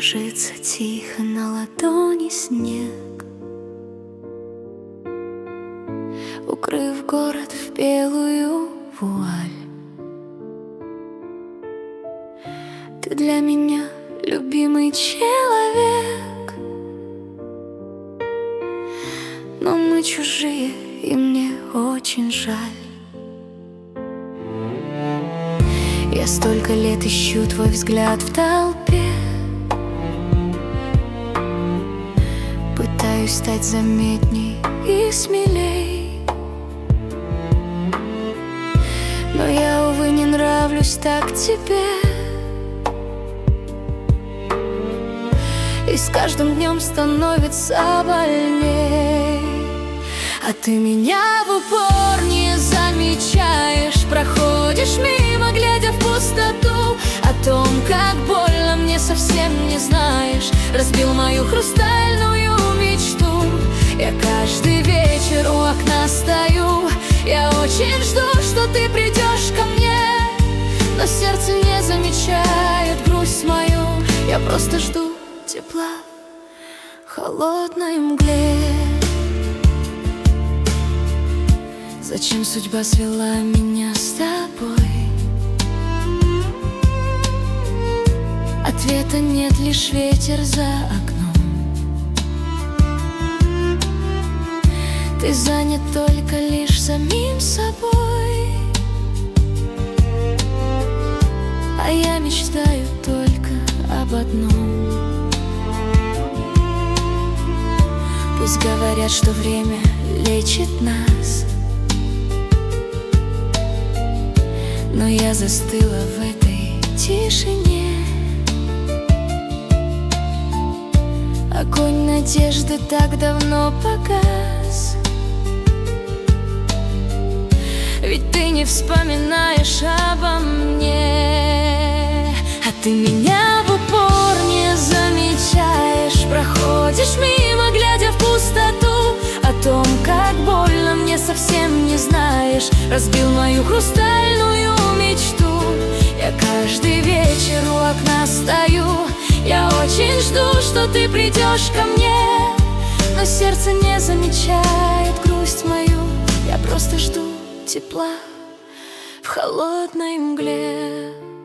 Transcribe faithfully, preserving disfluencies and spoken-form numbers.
ложится тихо на ладони снег, укрыв город в белую вуаль. Ты для меня любимый человек, но мы чужие, и мне очень жаль. Я столько лет ищу твой взгляд в толпе, пытаюсь стать заметней и смелей, но я, увы, не нравлюсь так тебе. И с каждым днем становится больней. А ты меня в упор не замечаешь, проходишь мимо, глядя в пустоту. О том, как больно, мне совсем не знаешь. Разбил мою хрустальную мечту. Я каждый вечер у окна стою, я очень жду, что ты придешь ко мне, но сердце не замечает грусть мою. Я просто жду тепла в холодной мгле. Зачем судьба свела меня с тобой? Ответа нет, лишь ветер за окном. Ты занят только лишь самим собой, а я мечтаю только об одном. Пусть говорят, что время лечит нас, но я застыла в этой тишине. Огонь надежды так давно погас, ведь ты не вспоминаешь обо мне. А ты меня в упор не замечаешь, проходишь мимо, глядя в пустоту. О том, как больно, мне совсем не знаешь. Разбил мою хрустальную мечту. Я каждый вечер у окна стою, я очень жду, что ты придешь ко мне, но сердце не замечает грусть мою. Я просто жду тепла в холодной мгле.